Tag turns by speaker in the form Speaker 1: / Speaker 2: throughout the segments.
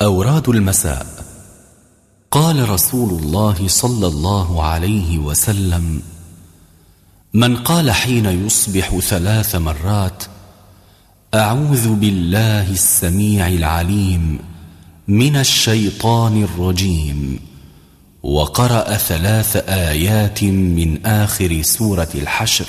Speaker 1: أوراد المساء. قال رسول الله صلى الله عليه وسلم: من قال حين يصبح 3 مرات: أعوذ بالله السميع العليم من الشيطان الرجيم، وقرأ 3 آيات من آخر سورة الحشر،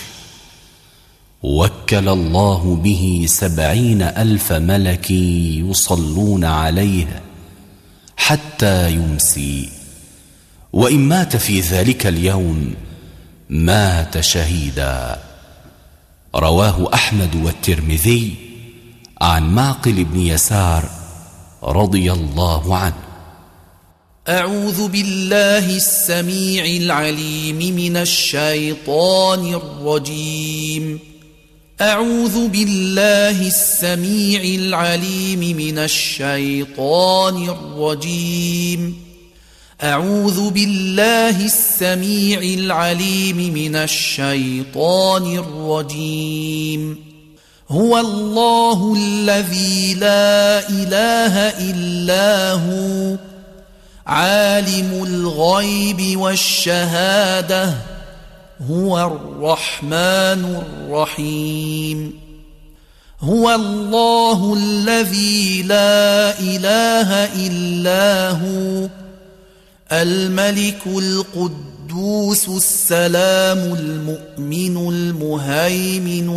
Speaker 1: وكل الله به 70,000 ملك يصلون عليه حتى يمسي، وإن مات في ذلك اليوم مات شهيدا. رواه أحمد والترمذي عن معقل بن يسار رضي الله عنه.
Speaker 2: أعوذ بالله السميع العليم من الشيطان الرجيم. أعوذ بالله السميع العليم من الشيطان الرجيم. أعوذ بالله السميع العليم من الشيطان الرجيم. هو الله الذي لا إله إلا هو عالم الغيب والشهادة هو الرحمن الرحيم. هو الله الذي لا إله إلا هو الملك القدوس السلام المؤمن المهيمن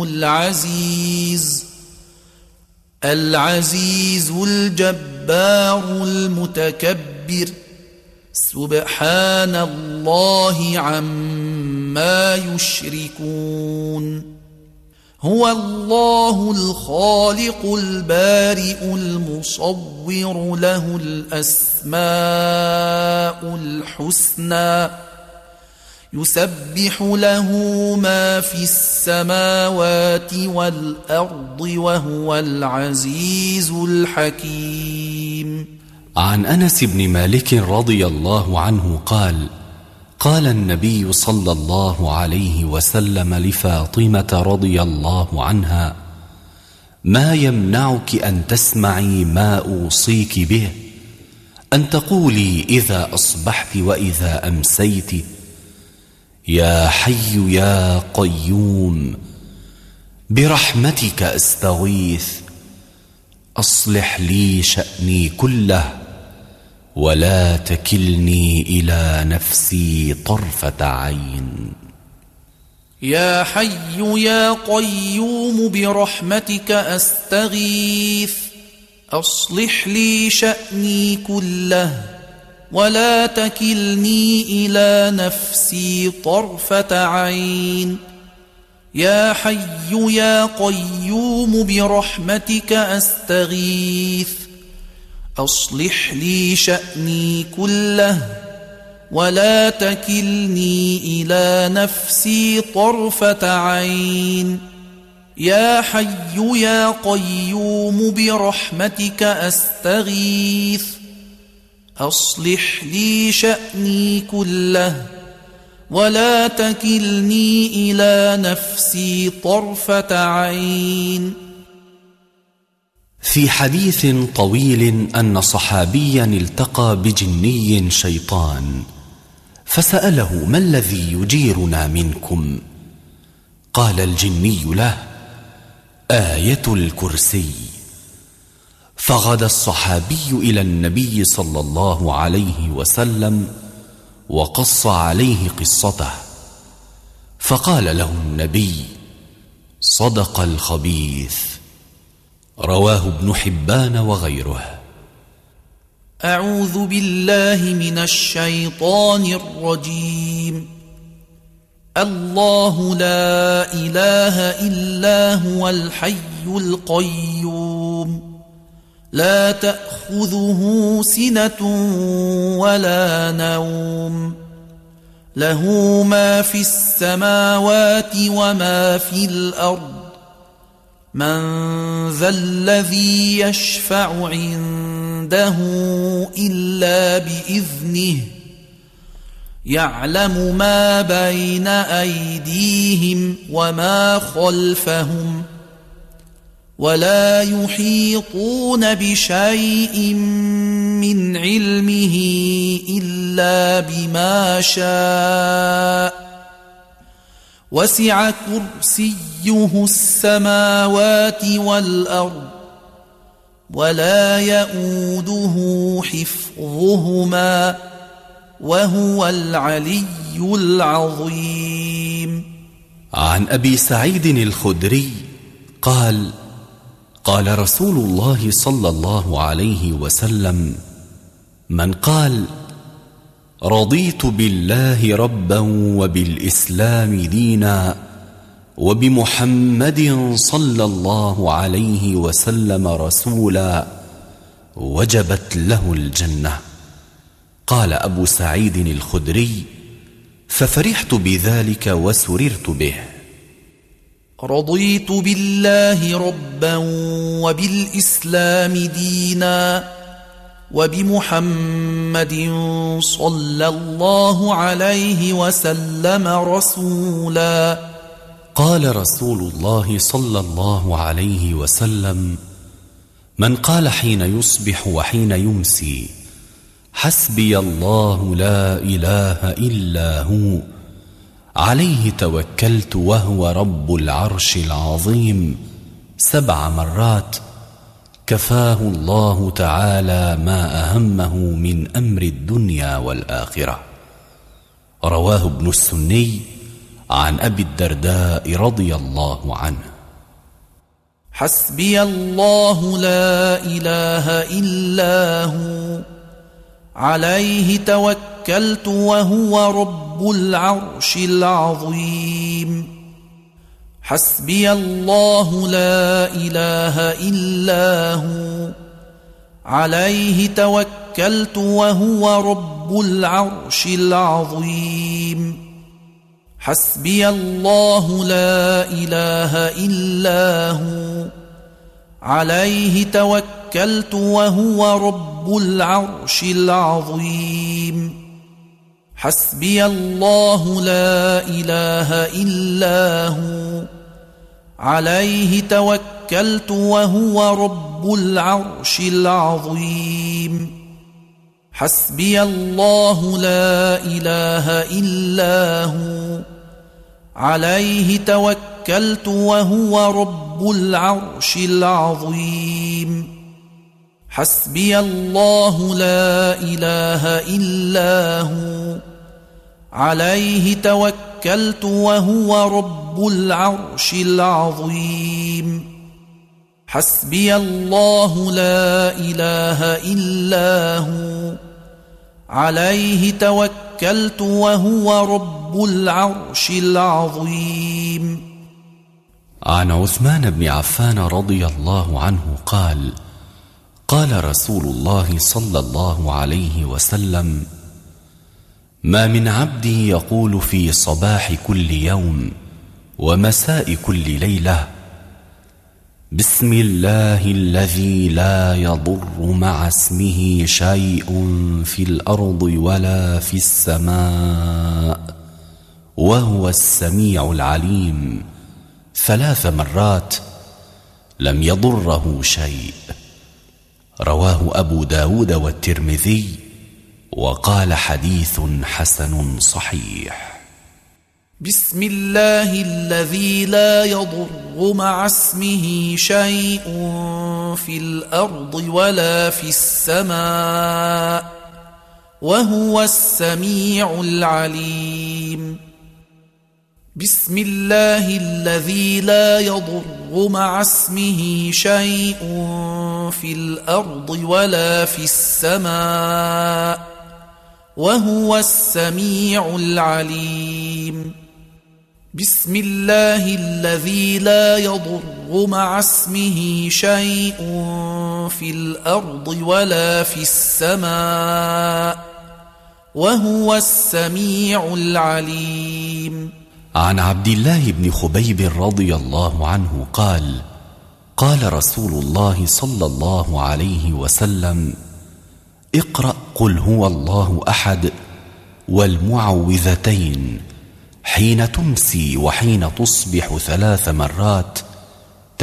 Speaker 2: العزيز الجبار المتكبر سبحان الله عما يشركون. هو الله الخالق البارئ المصور له الأسماء الحسنى يسبح له ما في السماوات والأرض وهو العزيز الحكيم.
Speaker 1: عن أنس بن مالك رضي الله عنه قال: قال النبي صلى الله عليه وسلم لفاطمة رضي الله عنها: ما يمنعك أن تسمعي ما أوصيك به، أن تقولي إذا أصبحت وإذا أمسيت: يا حي يا قيوم برحمتك أستغيث، أصلح لي شأني كله ولا تكلني إلى نفسي طرفة عين.
Speaker 2: يا حي يا قيوم برحمتك أستغيث، أصلح لي شأني كله ولا تكلني إلى نفسي طرفة عين. يا حي يا قيوم برحمتك أستغيث، أصلح لي شأني كله ولا تكلني إلى نفسي طرفة عين. يا حي يا قيوم برحمتك أستغيث، أصلح لي شأني كله ولا تكلني إلى نفسي طرفة عين.
Speaker 1: في حديث طويل أن صحابيا التقى بجني شيطان فسأله: ما الذي يجيرنا منكم؟ قال الجني له: آية الكرسي. فغدا الصحابي إلى النبي صلى الله عليه وسلم وقص عليه قصته، فقال له النبي: صدق الخبيث. رواه ابن حبان وغيره.
Speaker 2: أعوذ بالله من الشيطان الرجيم. الله لا إله إلا هو الحي القيوم لا تأخذه سنة ولا نوم، له ما في السماوات وما في الأرض. من ذا الذي يشفع عنده إلا بإذنه، يعلم ما بين أيديهم وما خلفهم، ولا يحيطون بشيء علمه إلا بما شاء وسع كرسيه السماوات والأرض ولا يؤوده حفظهما وهو العلي العظيم.
Speaker 1: عن أبي سعيد الخدري قال: قال رسول الله صلى الله عليه وسلم: من قال رضيت بالله ربا وبالإسلام دينا وبمحمد صلى الله عليه وسلم رسولا وجبت له الجنة. قال أبو سعيد الخدري: ففرحت بذلك وسررت به.
Speaker 2: رضيت بالله ربا وبالإسلام دينا وبمحمد صلى الله عليه وسلم رسولا.
Speaker 1: قال رسول الله صلى الله عليه وسلم: من قال حين يصبح وحين يمسي حسبي الله لا إله إلا هو عليه توكلت وهو رب العرش العظيم 7 مرات كفاه الله تعالى ما أهمه من أمر الدنيا والآخرة. رواه ابن السني عن أبي الدرداء رضي الله عنه.
Speaker 2: حسبي الله لا إله إلا هو عليه توكلت وهو رب العرش العظيم. حسبي الله لا إله إلا هو عليه توكلت وهو رب العرش العظيم. حسبي الله لا إله إلا هو عليه توكلت وهو رب العرش العظيم. حسبي الله لا إله إلا هو عليه توكلت وهو رب العرش العظيم. حسبي الله لا إله إلا هو عليه توكلت وهو رب العرش العظيم. حسبي الله لا إله إلا هو عليه توكلت وهو رب العرش العظيم. حسبي الله لا إله إلا هو عليه توكلت وهو رب العرش العظيم.
Speaker 1: عن عثمان بن عفان رضي الله عنه قال: قال رسول الله صلى الله عليه وسلم: ما من عبد يقول في صباح كل يوم ومساء كل ليلة: بسم الله الذي لا يضر مع اسمه شيء في الأرض ولا في السماء وهو السميع العليم 3 مرات لم يضره شيء. رواه أبو داود والترمذي وقال حديث حسن صحيح.
Speaker 2: بسم الله الذي لا يضر مع اسمه شيء في الأرض ولا في السماء وهو السميع العليم. بسم الله الذي لا يضر مع اسمه شيء في الأرض ولا في السماء وهو السميع العليم. بسم الله الذي لا يضر مع اسمه شيء في الأرض ولا في السماء وهو السميع العليم.
Speaker 1: عن عبد الله بن خبيب رضي الله عنه قال: قال رسول الله صلى الله عليه وسلم: اقرأ قل هو الله أحد والمعوذتين حين تمسي وحين تصبح 3 مرات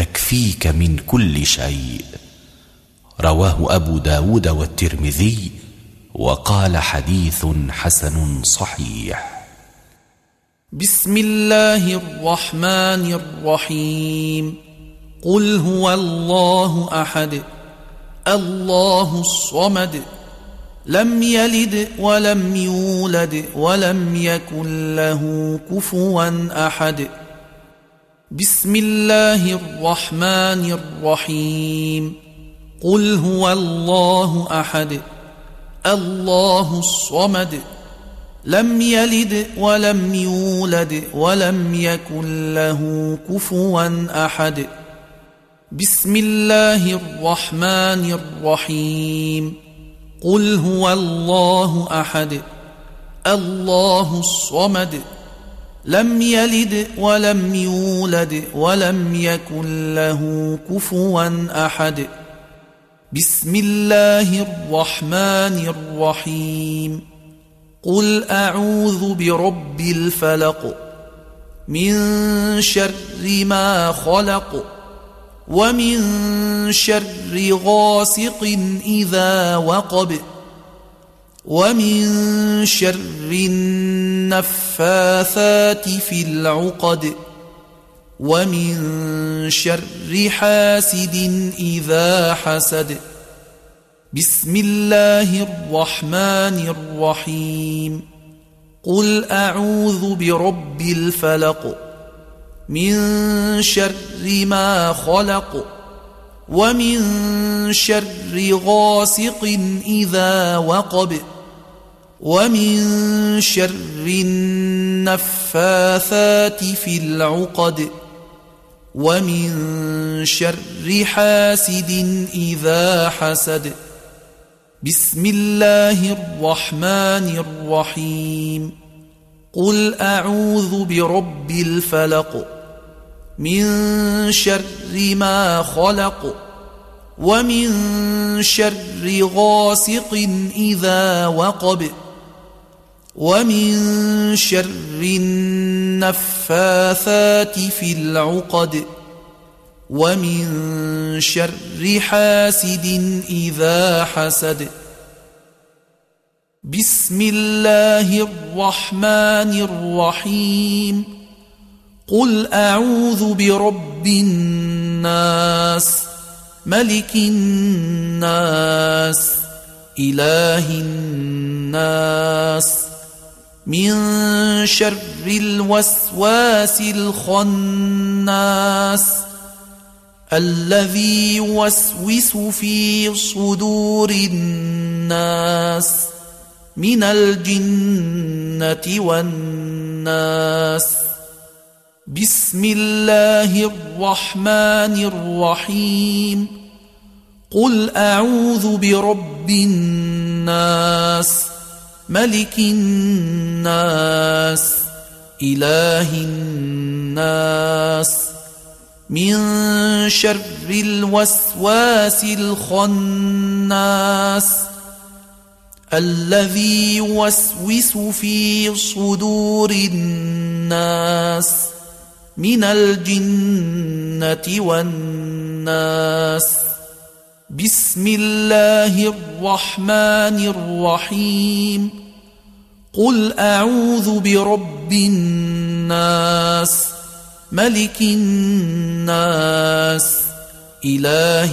Speaker 1: تكفيك من كل شيء. رواه أبو داود والترمذي وقال حديث حسن صحيح.
Speaker 2: بسم الله الرحمن الرحيم. قل هو الله أحد الله الصمد لم يلد ولم يولد ولم يكن له كفوا أحد. بسم الله الرحمن الرحيم. قل هو الله أحد الله الصمد لم يلد ولم يولد ولم يكن له كفوا أحد. بسم الله الرحمن الرحيم. قل هو الله أحد الله الصمد لم يلد ولم يولد ولم يكن له كفوا أحد. بسم الله الرحمن الرحيم. قل أعوذ برب الفلق من شر ما خلق ومن شر غاسق إذا وقب ومن شر النفاثات في العقد ومن شر حاسد إذا حسد. بسم الله الرحمن الرحيم. قل أعوذ برب الفلق من شر ما خلق ومن شر غاسق إذا وقب ومن شر النفاثات في العقد ومن شر حاسد إذا حسد. بسم الله الرحمن الرحيم. قل أعوذ برب الفلق من شر ما خلق ومن شر غاسق إذا وقب ومن شر النفاثات في العقد ومن شر حاسد إذا حسد. بسم الله الرحمن الرحيم. قل أعوذ برب الناس ملك الناس إله الناس من شر الوسواس الخناس الذي يوسوس في صدور الناس من الجنة والناس. بسم الله الرحمن الرحيم. قل أعوذ برب الناس ملك الناس إله الناس من شر الوسواس الخناس الذي يوسوس في صدور الناس من الجنة والناس. بسم الله الرحمن الرحيم. قل أعوذ برب الناس ملك الناس إله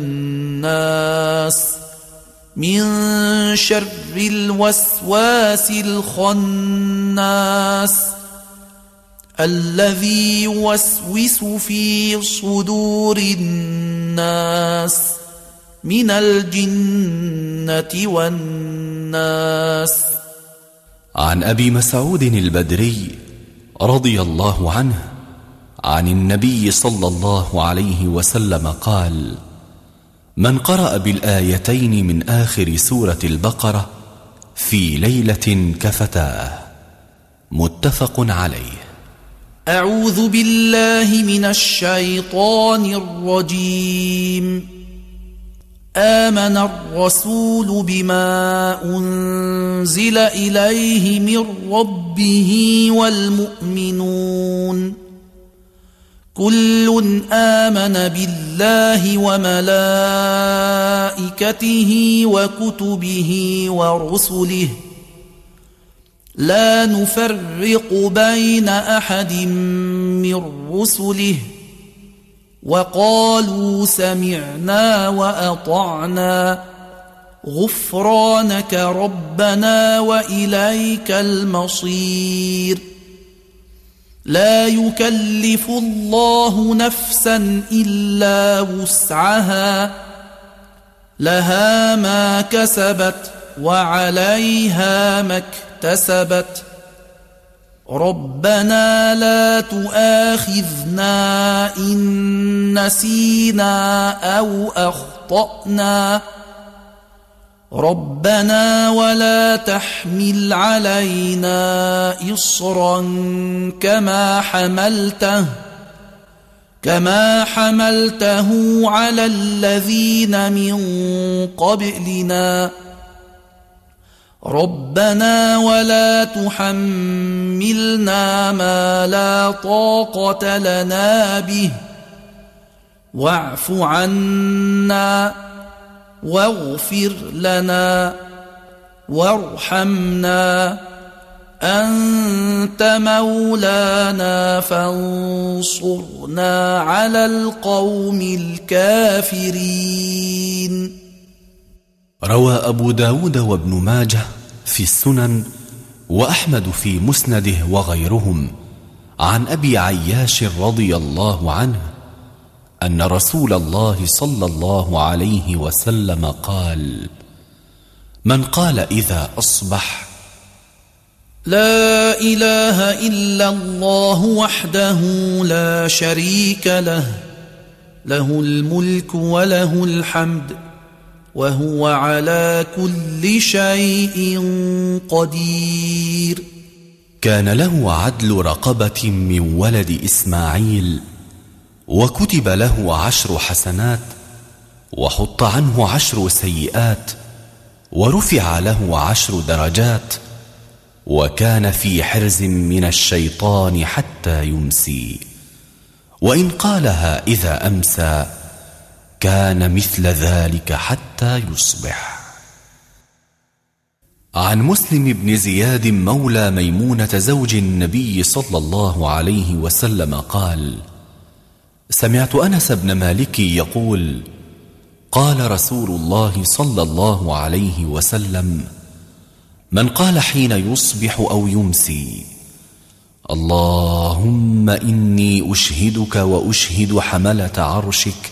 Speaker 2: الناس من شر الوسواس الخناس الذي يوسوس في صدور الناس من الجنة والناس.
Speaker 1: عن أبي مسعود البدري رضي الله عنه عن النبي صلى الله عليه وسلم قال: من قرأ بالآيتين من آخر سورة البقرة في ليلة كفتاه. متفق عليه.
Speaker 2: أعوذ بالله من الشيطان الرجيم. آمن الرسول بما أنزل إليه من ربه والمؤمنون كل آمن بالله وملائكته وكتبه ورسله لا نفرق بين أحد من رسله وقالوا سمعنا وأطعنا غفرانك ربنا وإليك المصير لا يكلف الله نفسا إلا وسعها لها ما كسبت وعليها ما اكتسبت ربنا لا تؤاخذنا إن نسينا أو أخطأنا ربنا ولا تحمل علينا إصرا كما حملته على الذين من قبلنا ربنا ولا تحملنا ما لا طاقة لنا به واعف عنا واغفر لنا وارحمنا أنت مولانا فانصرنا على القوم الكافرين.
Speaker 1: روى أبو داود وابن ماجه في السنن وأحمد في مسنده وغيرهم عن أبي عياش رضي الله عنه أن رسول الله صلى الله عليه وسلم قال: من قال إذا أصبح:
Speaker 2: لا إله إلا الله وحده لا شريك له له الملك وله الحمد وهو على كل شيء قدير،
Speaker 1: كان له عدل رقبة من ولد إسماعيل، وكتب له 10 حسنات، وحط عنه 10 سيئات، ورفع له 10 درجات، وكان في حرز من الشيطان حتى يمسي، وإن قالها إذا أمسى كان مثل ذلك حتى يصبح. عن مسلم بن زياد مولى ميمونة زوج النبي صلى الله عليه وسلم قال: سمعت أنس بن مالك يقول: قال رسول الله صلى الله عليه وسلم: من قال حين يصبح أو يمسي: اللهم إني أشهدك وأشهد حملة عرشك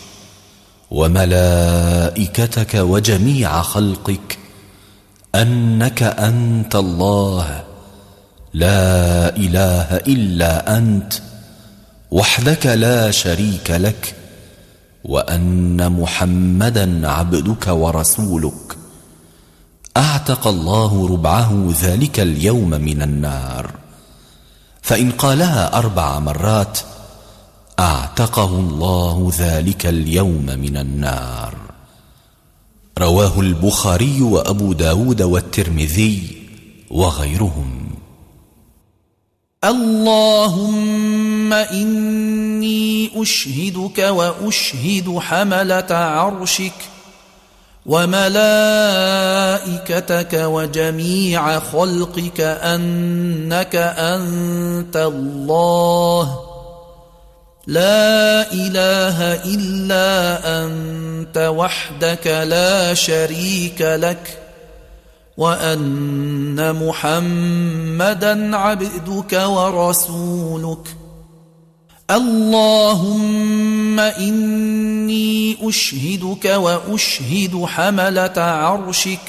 Speaker 1: وملائكتك وجميع خلقك أنك أنت الله لا إله إلا أنت وحدك لا شريك لك، وأن محمدا عبدك ورسولك، أعتق الله ربعه ذلك اليوم من النار. فإن قالها 4 مرات أعتقه الله ذلك اليوم من النار. رواه البخاري وأبو داود والترمذي وغيرهم.
Speaker 2: اللهم إني أشهدك وأشهد حملة عرشك وملائكتك وجميع خلقك أنك أنت الله لا إله إلا أنت وحدك لا شريك لك، وأن محمدا عبدك ورسولك. اللهم إني أشهدك وأشهد حملة عرشك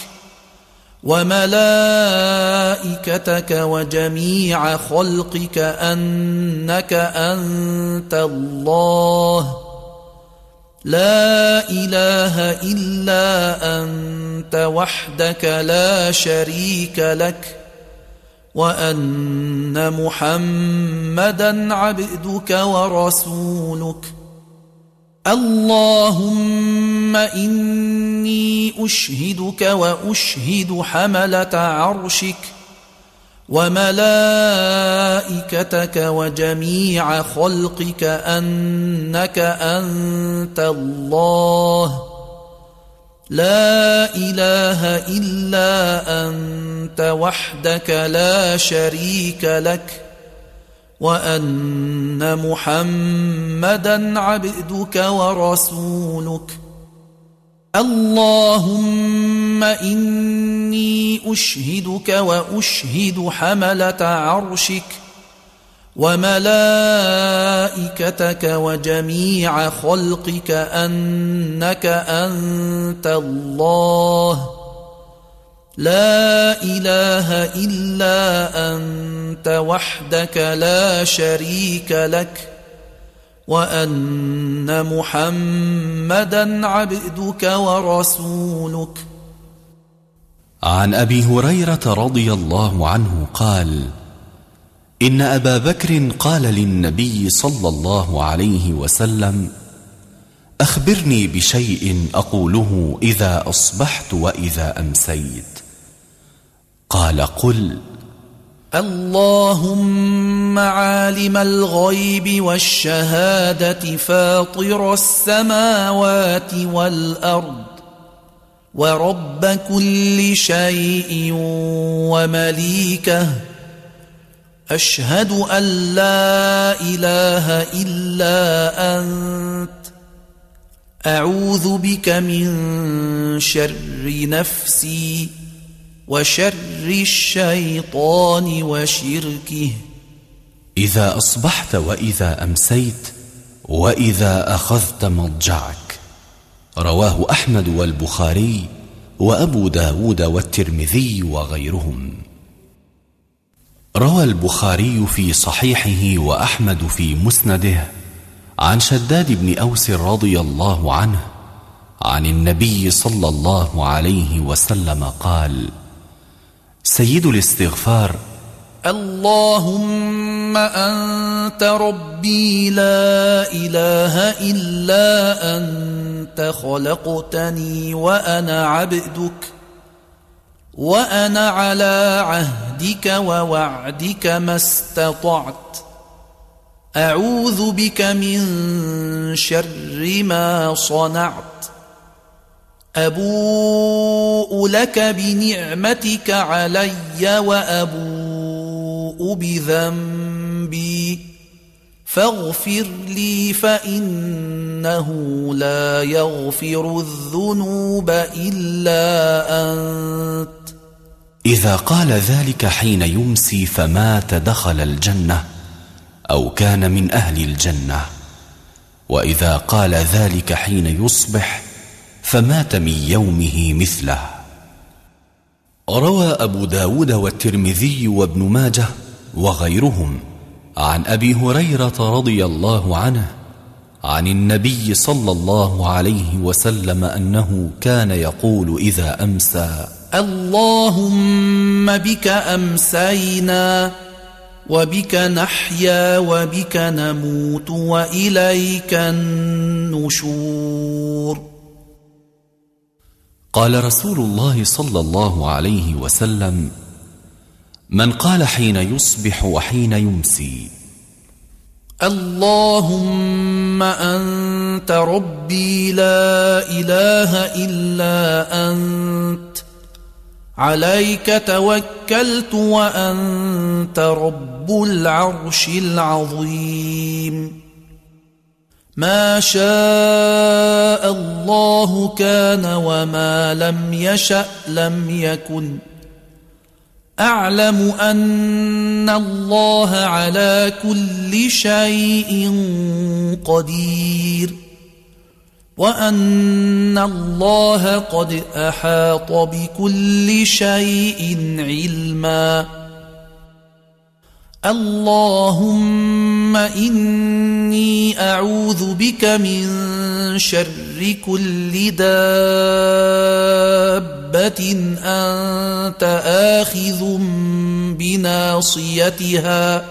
Speaker 2: وملائكتك وجميع خلقك أنك أنت الله لا إله إلا أنت وحدك لا شريك لك، وأن محمدا عبدك ورسولك. اللهم إني أشهدك وأشهد حملة عرشك وملائكتك وجميع خلقك أنك أنت الله لا إله إلا أنت وحدك لا شريك لك وأن محمدا عبدك ورسولك اللهم إني أشهدك وأشهد حملة عرشك وملائكتك وجميع خلقك أنك أنت الله لا إله إلا أنت وحدك لا شريك لك وأن محمدا عبدك ورسولك.
Speaker 1: عن أبي هريرة رضي الله عنه قال: إن أبا بكر قال للنبي صلى الله عليه وسلم: أخبرني بشيء أقوله إذا أصبحت وإذا أمسيت. قال: قل:
Speaker 2: اللهم عالم الغيب والشهادة فاطر السماوات والأرض ورب كل شيء ومليكه أشهد أن لا إله إلا أنت أعوذ بك من شر نفسي وشر الشيطان وشركه.
Speaker 1: إذا أصبحت وإذا أمسيت وإذا أخذت مضجعك. رواه أحمد والبخاري وأبو داود والترمذي وغيرهم. روى البخاري في صحيحه وأحمد في مسنده عن شداد بن أوس رضي الله عنه عن النبي صلى الله عليه وسلم قال: سيد الاستغفار:
Speaker 2: اللهم أنت ربي لا إله إلا أنت خلقتني وأنا عبدك وأنا على عهدك ووعدك ما استطعت أعوذ بك من شر ما صنعت أبوء لك بنعمتك علي وأبوء بذنبي فاغفر لي فإنه لا يغفر الذنوب إلا أنت.
Speaker 1: إذا قال ذلك حين يمسي فمات دخل الجنة أو كان من أهل الجنة، وإذا قال ذلك حين يصبح فمات من يومه مثله. روى أبو داود والترمذي وابن ماجه وغيرهم عن أبي هريرة رضي الله عنه عن النبي صلى الله عليه وسلم أنه كان يقول إذا أمسى:
Speaker 2: اللهم بك أمسينا وبك نحيا وبك نموت وإليك النشور.
Speaker 1: قال رسول الله صلى الله عليه وسلم: من قال حين يصبح وحين يمسي:
Speaker 2: اللهم أنت ربي لا إله إلا أنت عليك توكلت وأنت رب العرش العظيم ما شاء الله كان وما لم يشأ لم يكن أعلم أن الله على كل شيء قدير وأن الله قد أحاط بكل شيء علما. اللهم إني أعوذ بك من شر كل دابة أنت آخذ بناصيتها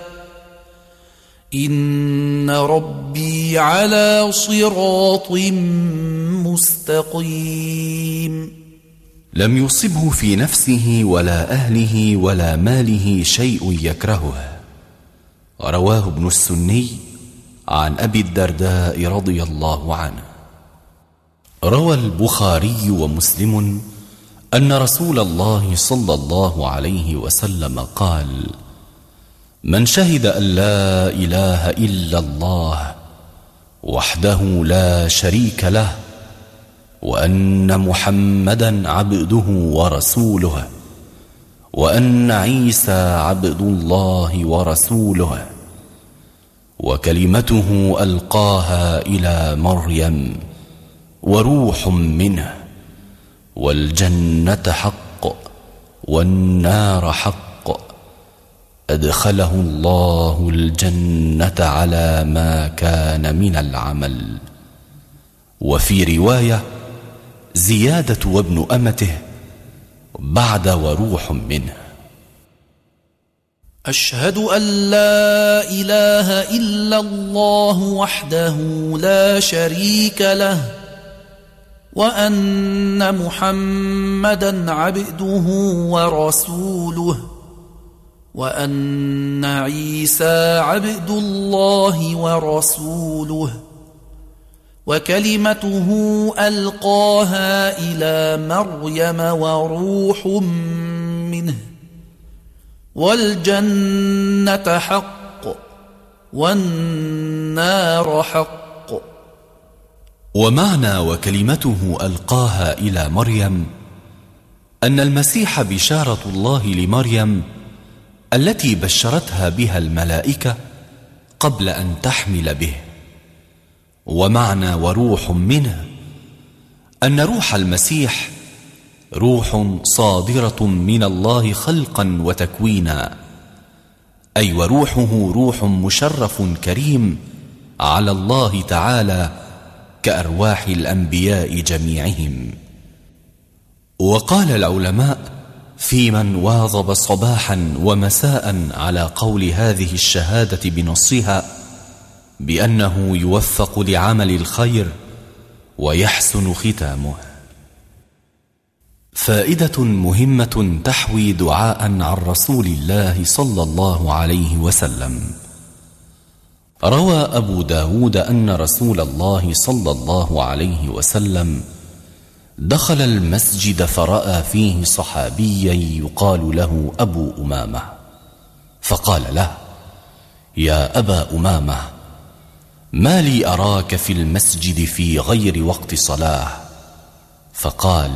Speaker 2: إن ربي على صراط مستقيم.
Speaker 1: لم يصبه في نفسه ولا أهله ولا ماله شيء يكرهه. رواه ابن السني عن أبي الدرداء رضي الله عنه. روى البخاري ومسلم أن رسول الله صلى الله عليه وسلم قال: من شهد أن لا إله إلا الله وحده لا شريك له وأن محمدا عبده ورسوله وأن عيسى عبد الله ورسوله وكلمته ألقاها إلى مريم وروح منه والجنة حق والنار حق، أدخله الله الجنة على ما كان من العمل. وفي رواية زيادة وابن أمته بعد وروح منه.
Speaker 2: أشهد أن لا إله إلا الله وحده لا شريك له وأن محمدا عبده ورسوله وأن عيسى عبد الله ورسوله وكلمته ألقاها إلى مريم وروح منه والجنة حق والنار حق.
Speaker 1: ومعنى وكلمته ألقاها إلى مريم أن المسيح بشارة الله لمريم التي بشرتها بها الملائكة قبل أن تحمل به. ومعنى وروح منه أن روح المسيح روح صادرة من الله خلقا وتكوينا، أي وروحه روح مشرف كريم على الله تعالى كأرواح الأنبياء جميعهم. وقال العلماء في من واظب صباحا ومساء على قول هذه الشهادة بنصها بأنه يوفق لعمل الخير ويحسن ختامه. فائدة مهمة تحوي دعاء عن رسول الله صلى الله عليه وسلم. روى أبو داود أن رسول الله صلى الله عليه وسلم دخل المسجد فرأى فيه صحابيا يقال له أبو أمامة، فقال له: يا أبا أمامة، ما لي أراك في المسجد في غير وقت صلاة؟ فقال: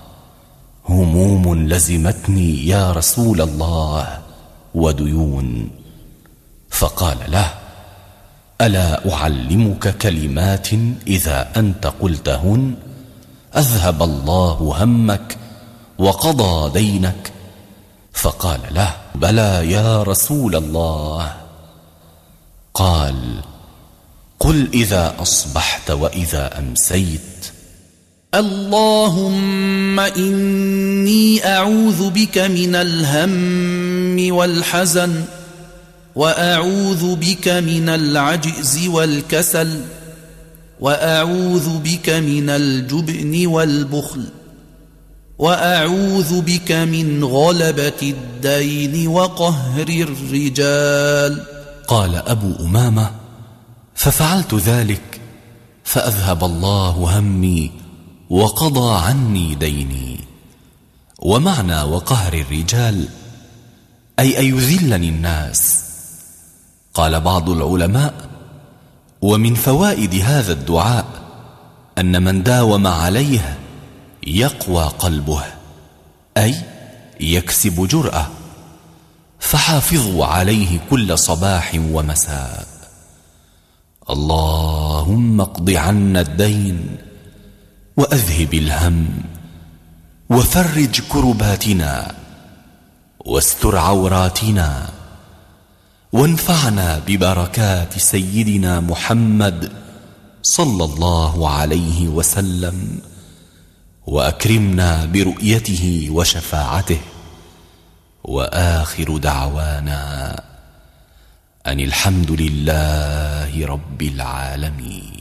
Speaker 1: هموم لزمتني يا رسول الله وديون. فقال له: ألا أعلمك كلمات إذا أنت قلتهن أذهب الله همك وقضى دينك؟ فقال له: بلى يا رسول الله. قال: قل إذا أصبحت وإذا أمسيت:
Speaker 2: اللهم إني أعوذ بك من الهم والحزن وأعوذ بك من العجز والكسل وأعوذ بك من الجبن والبخل وأعوذ بك من غلبة الدين وقهر الرجال.
Speaker 1: قال أبو أمامة: ففعلت ذلك فأذهب الله همي وقضى عني ديني. ومعنى وقهر الرجال أي أن يذلني الناس. قال بعض العلماء: ومن فوائد هذا الدعاء أن من داوم عليه يقوى قلبه، أي يكسب جرأة، فحافظوا عليه كل صباح ومساء. اللهم اقض عنا الدين وأذهب الهم وفرج كرباتنا واستر عوراتنا وانفعنا ببركات سيدنا محمد صلى الله عليه وسلم وأكرمنا برؤيته وشفاعته. وآخر دعوانا أن الحمد لله رب العالمين.